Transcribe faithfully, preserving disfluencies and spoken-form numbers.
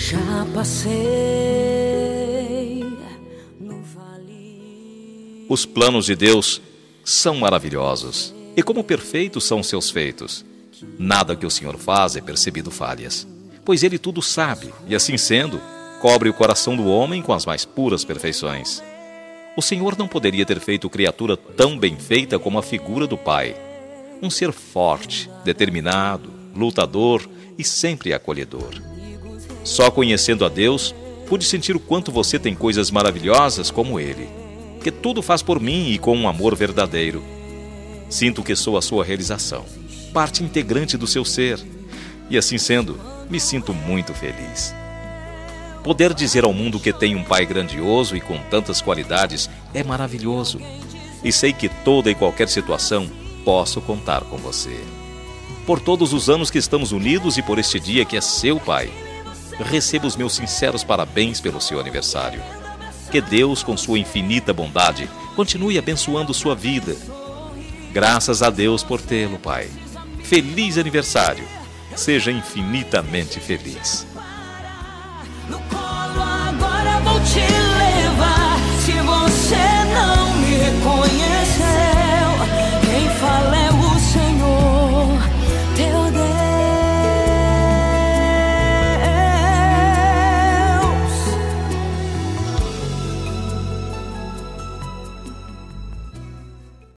Já passei no vale. Os planos de Deus são maravilhosos, e como perfeitos são seus feitos. Nada que o Senhor faz é percebido falhas, pois Ele tudo sabe, e assim sendo, cobre o coração do homem com as mais puras perfeições. O Senhor não poderia ter feito criatura tão bem feita como a figura do Pai. Um ser forte, determinado, lutador e sempre acolhedor. Só conhecendo a Deus, pude sentir o quanto você tem coisas maravilhosas como Ele, que tudo faz por mim e com um amor verdadeiro. Sinto que sou a sua realização, parte integrante do seu ser, e assim sendo, me sinto muito feliz. Poder dizer ao mundo que tem um Pai grandioso e com tantas qualidades é maravilhoso, e sei que toda e qualquer situação posso contar com você. Por todos os anos que estamos unidos e por este dia que é seu Pai, receba os meus sinceros parabéns pelo seu aniversário. Que Deus, com sua infinita bondade, continue abençoando sua vida. Graças a Deus por tê-lo, Pai. Feliz aniversário. Seja infinitamente feliz. No